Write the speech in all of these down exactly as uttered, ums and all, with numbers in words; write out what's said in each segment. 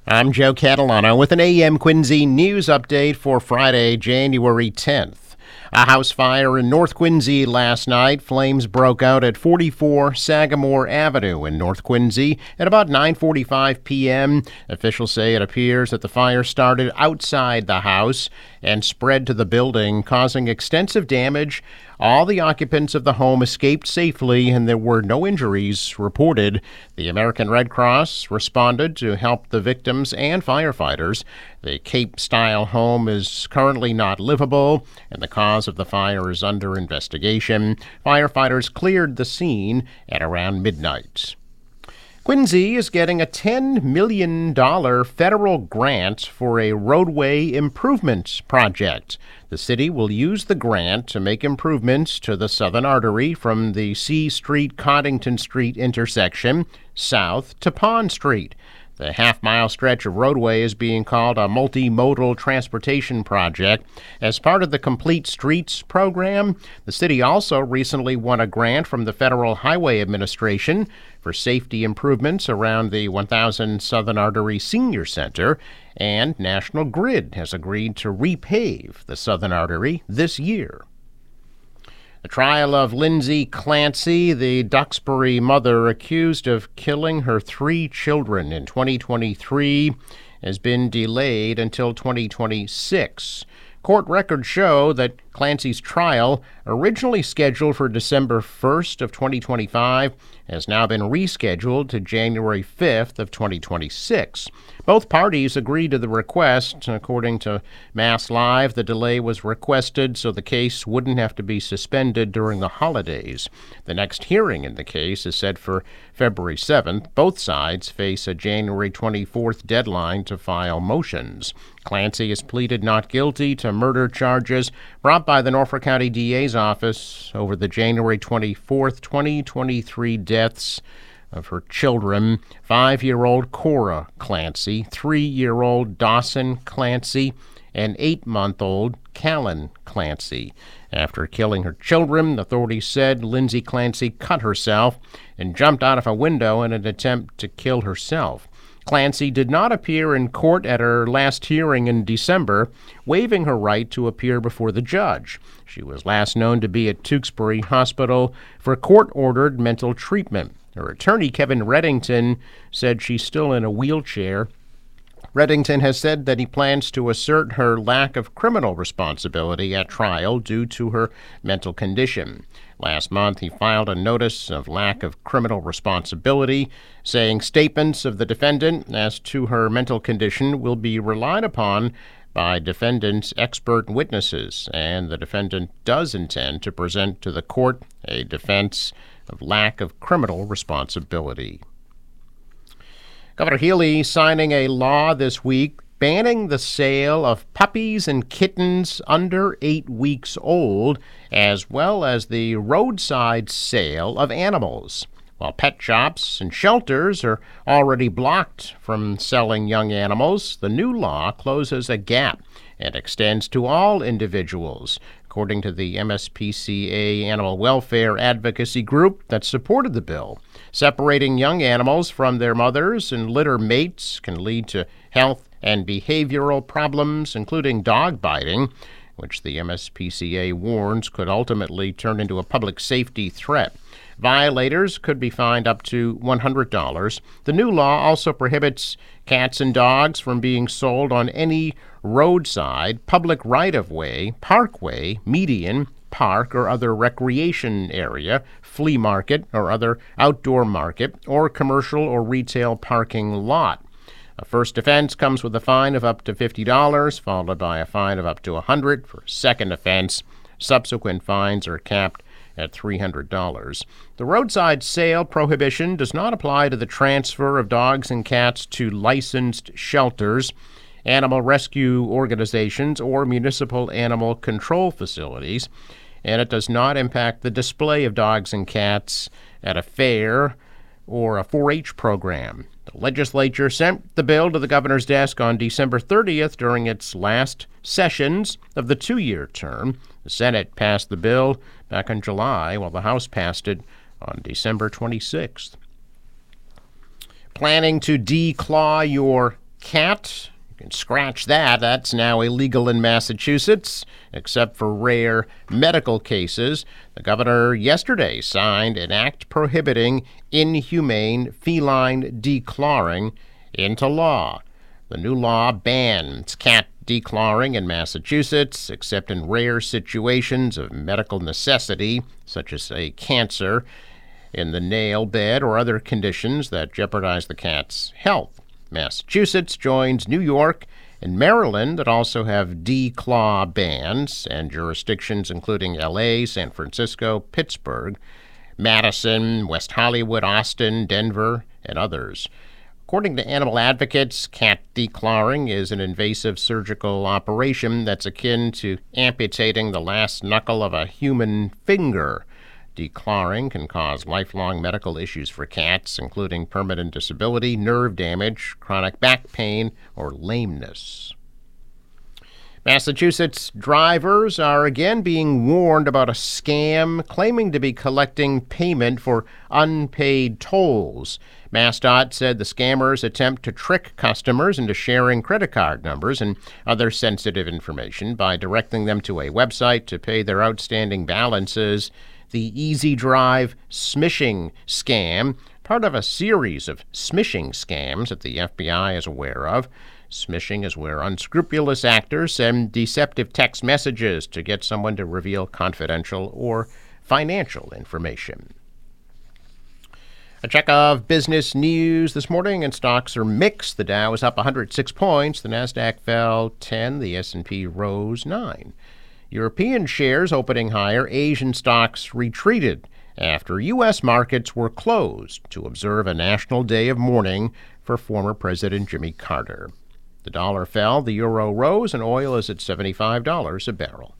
I'm Joe Catalano with an A M Quincy news update for Friday, January tenth. A house fire in North Quincy last night. Flames broke out at forty-four Sagamore Avenue in North Quincy at about nine forty-five p.m. Officials say it appears that the fire started outside the house and spread to the building, causing extensive damage. All the occupants of the home escaped safely, and there were no injuries reported. The American Red Cross responded to help the victims and firefighters. The Cape-style home is currently not livable, and the cause of the fire is under investigation. Firefighters cleared the scene at around midnight. Quincy is getting a ten million dollars federal grant for a roadway improvement project. The city will use the grant to make improvements to the southern artery from the C Street-Coddington Street intersection south to Pond Street. The half-mile stretch of roadway is being called a multimodal transportation project. As part of the Complete Streets program, the city also recently won a grant from the Federal Highway Administration for safety improvements around the one thousand Southern Artery Senior Center, and National Grid has agreed to repave the Southern Artery this year. The trial of Lindsay Clancy, the Duxbury mother accused of killing her three children in twenty twenty-three, has been delayed until twenty twenty-six. Court records show that Clancy's trial, originally scheduled for December first of twenty twenty-five, has now been rescheduled to January fifth of twenty twenty-six. Both parties agreed to the request. According to Mass Live, the delay was requested so the case wouldn't have to be suspended during the holidays. The next hearing in the case is set for February seventh. Both sides face a January twenty-fourth deadline to file motions. Clancy has pleaded not guilty to murder charges brought by the Norfolk County D A's office over the January twenty-fourth, twenty twenty-three deaths of her children, five-year-old Cora Clancy, three-year-old Dawson Clancy, and eight-month-old Callan Clancy. After killing her children, authorities said Lindsay Clancy cut herself and jumped out of a window in an attempt to kill herself. Clancy did not appear in court at her last hearing in December, waiving her right to appear before the judge. She was last known to be at Tewksbury Hospital for court-ordered mental treatment. Her attorney, Kevin Reddington, said she's still in a wheelchair. Reddington has said that he plans to assert her lack of criminal responsibility at trial due to her mental condition. Last month, he filed a notice of lack of criminal responsibility, saying statements of the defendant as to her mental condition will be relied upon by defendant's expert witnesses, and the defendant does intend to present to the court a defense of lack of criminal responsibility. Governor Healey signing a law this week banning the sale of puppies and kittens under eight weeks old, as well as the roadside sale of animals. While pet shops and shelters are already blocked from selling young animals, the new law closes a gap and extends to all individuals, according to the M S P C A Animal Welfare Advocacy Group that supported the bill. Separating young animals from their mothers and litter mates can lead to health and behavioral problems, including dog biting, which the M S P C A warns could ultimately turn into a public safety threat. Violators could be fined up to one hundred dollars. The new law also prohibits cats and dogs from being sold on any roadside, public right-of-way, parkway, median, park, or other recreation area, flea market, or other outdoor market, or commercial or retail parking lot. A first offense comes with a fine of up to fifty dollars, followed by a fine of up to one hundred dollars for a second offense. Subsequent fines are capped at three hundred dollars. The roadside sale prohibition does not apply to the transfer of dogs and cats to licensed shelters, animal rescue organizations, or municipal animal control facilities, and it does not impact the display of dogs and cats at a fair or a four H program. The legislature sent the bill to the governor's desk on December thirtieth during its last sessions of the two-year term. The Senate passed the bill back in July, while the House passed it on December twenty-sixth. Planning to declaw your cat. You can scratch that. That's now illegal in Massachusetts, except for rare medical cases. The governor yesterday signed an act prohibiting inhumane feline declawing into law. The new law bans cat declawing in Massachusetts, except in rare situations of medical necessity, such as a cancer in the nail bed or other conditions that jeopardize the cat's health. Massachusetts joins New York and Maryland that also have declaw bans, and jurisdictions including L A, San Francisco, Pittsburgh, Madison, West Hollywood, Austin, Denver, and others. According to animal advocates, cat declawing is an invasive surgical operation that's akin to amputating the last knuckle of a human finger. Declawing can cause lifelong medical issues for cats, including permanent disability, nerve damage, chronic back pain, or lameness. Massachusetts drivers are again being warned about a scam claiming to be collecting payment for unpaid tolls. MassDOT said the scammers attempt to trick customers into sharing credit card numbers and other sensitive information by directing them to a website to pay their outstanding balances. The Easy Drive smishing scam, part of a series of smishing scams that the F B I is aware of. Smishing is where unscrupulous actors send deceptive text messages to get someone to reveal confidential or financial information. A check of business news this morning, and stocks are mixed. The Dow is up one hundred six points. The Nasdaq fell ten. The S and P rose nine. European shares opening higher. Asian stocks retreated after U S markets were closed to observe a national day of mourning for former President Jimmy Carter. The dollar fell, the euro rose, and oil is at seventy-five dollars a barrel.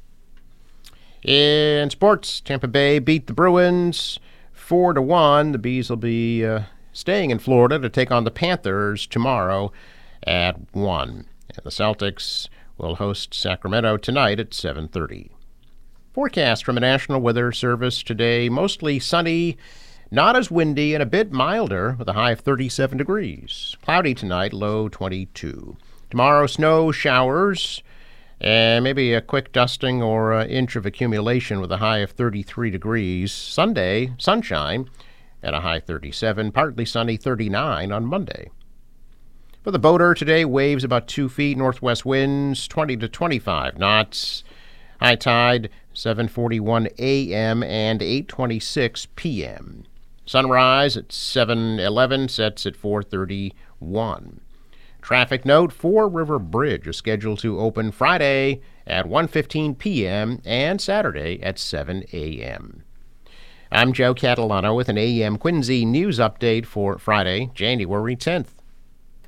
In sports, Tampa Bay beat the Bruins four to one. The Bees will be uh, staying in Florida to take on the Panthers tomorrow at one. And the Celtics will host Sacramento tonight at seven thirty. Forecast from a National Weather Service today, mostly sunny, not as windy, and a bit milder with a high of thirty-seven degrees. Cloudy tonight, low twenty-two. Tomorrow, snow showers and maybe a quick dusting or an inch of accumulation with a high of thirty-three degrees. Sunday, sunshine at a high thirty-seven, partly sunny thirty-nine on Monday. For the boater today, waves about two feet, northwest winds twenty to twenty-five knots. High tide seven forty-one a.m. and eight twenty-six p.m. Sunrise at seven eleven, sets at four thirty-one. Traffic note, Fore River Bridge is scheduled to open Friday at one fifteen p.m. and Saturday at seven a.m. I'm Joe Catalano with an A M Quincy news update for Friday, January tenth.